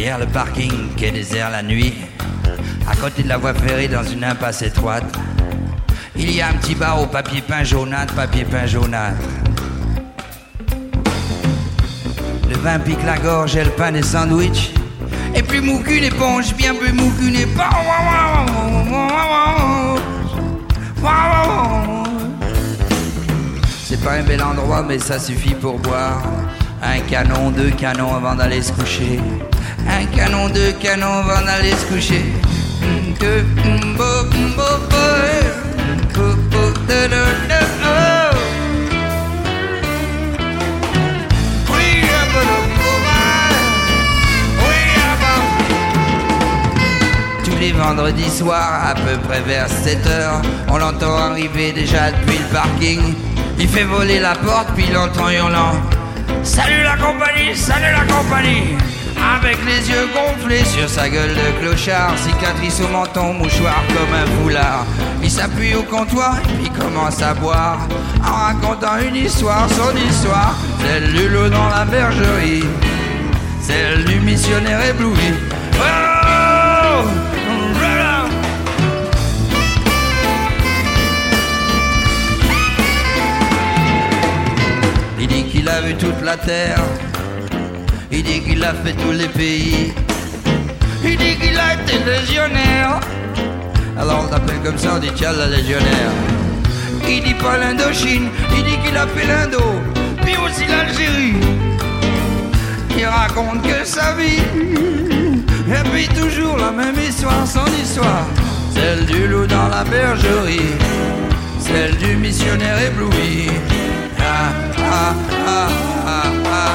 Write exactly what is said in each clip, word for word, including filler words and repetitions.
derrière le parking qui est désert la nuit, à côté de la voie ferrée dans une impasse étroite, il y a un petit bar au papier peint jaunâtre, papier peint jaunâtre. Le vin pique la gorge et le pain des sandwichs, et plus mou qu'une éponge, bien plus mou qu'une éponge. C'est pas un bel endroit, mais ça suffit pour boire. Un canon, deux canons avant d'aller se coucher. Un canon, deux canons avant d'aller se coucher. Tous les vendredis soirs, à peu près vers sept heures, on l'entend arriver déjà depuis le parking. Il fait voler la porte, puis il entend hurlant: salut la compagnie, salut la compagnie. Avec les yeux gonflés sur sa gueule de clochard, cicatrice au menton, mouchoir comme un foulard. Il s'appuie au comptoir et puis commence à boire, en racontant une histoire, son histoire. Celle du loup dans la bergerie, celle du missionnaire ébloui. Oh, il dit qu'il a vu toute la terre, il dit qu'il a fait tous les pays, il dit qu'il a été légionnaire. Alors on l'appelle comme ça, on dit tiens la légionnaire. Il dit pas l'Indochine, il dit qu'il a fait l'Indo, puis aussi l'Algérie. Il raconte que sa vie, et puis toujours la même histoire, son histoire. Celle du loup dans la bergerie, celle du missionnaire ébloui. Ah, ah, ah, ah, ah.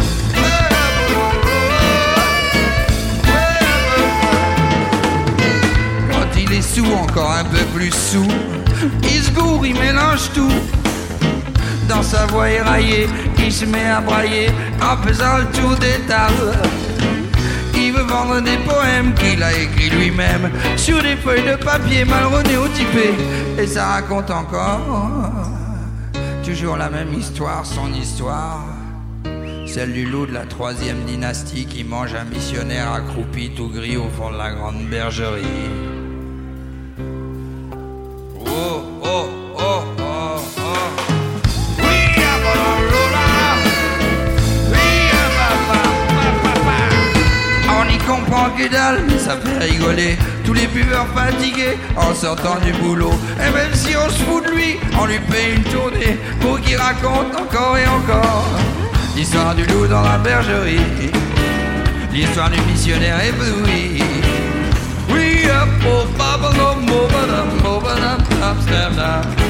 Quand il est sous, encore un peu plus sous, il se gourre, il mélange tout. Dans sa voix éraillée, il se met à brailler en faisant le tour des tables. Il veut vendre des poèmes qu'il a écrits lui-même sur des feuilles de papier mal renéotypées. Et ça raconte encore toujours la même histoire, son histoire. Celle du loup de la troisième dynastie qui mange un missionnaire accroupi tout gris au fond de la grande bergerie. Oh, oh, oh, oh, oh. Oui, on y comprend que dalle, mais ça fait rigoler tous les buveurs fatigués en sortant du boulot. Et même si on se fout de lui, on lui paye une tournée pour qu'il raconte encore et encore l'histoire du loup dans la bergerie, l'histoire du missionnaire ébloui. We up, oh, Babylon, Babylon, Babylon, Amsterdam.